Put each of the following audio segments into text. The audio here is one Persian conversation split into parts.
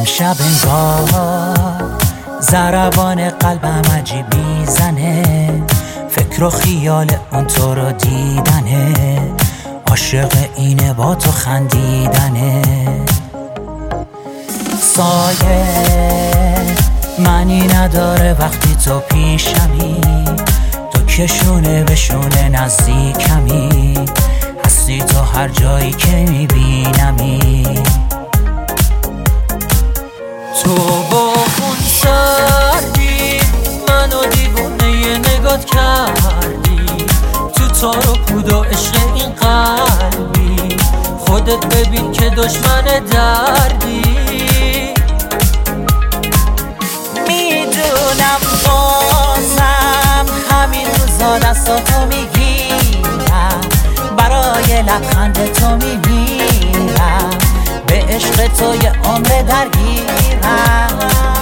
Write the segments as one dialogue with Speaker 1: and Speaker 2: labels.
Speaker 1: امشب انگار ضربان قلبم عجیب میزنه، فکر و خیال اون تو رو دیدنه، عاشق اینه با تو خندیدنه. سایه معنی نداره وقتی تو پیشمی، تو که شونه به شونه نزدیکمی، هستی تو هر جایی که میبینمی. تو با اون سردی منو دیوونه نگات کردی، تو تار و پود و عشق این قلبی، خودت ببین که دشمن دردی. میدونم بازم همین روزا دستاتو میگیرم، برای لبخند تو میمیرم، به عشق تو یه عمر درگیرم.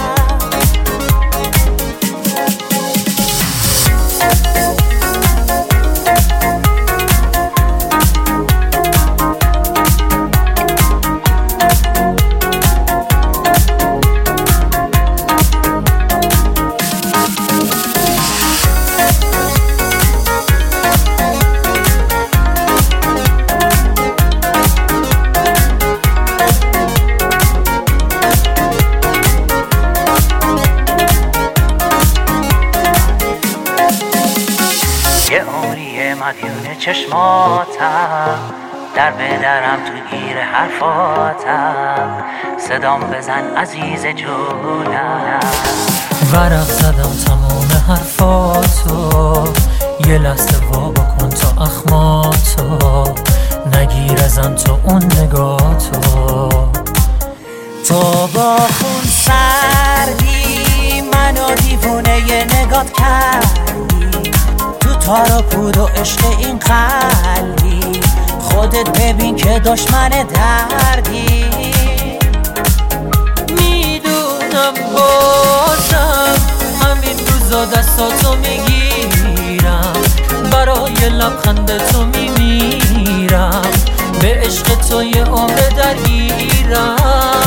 Speaker 1: یه عمریه مدیون چشماتم، در به درم تو گیر حرفاتم، صدام بزن عزیز جونم. ورق زدم تمام حرفاتو، یه لحظه وا بکن تا اخماتو، نگیر ازم تو اون نگاتو. تو با خون سردی منو دیوونه یه نگات کردی، تو تار و پود و عشق این قلبی، خودت ببین که دشمن دردی. میدونم بازم همین روزا دستاتو میگیرم، برای لبخند تو میمیرم، به عشق تو یه عمر درگیرم.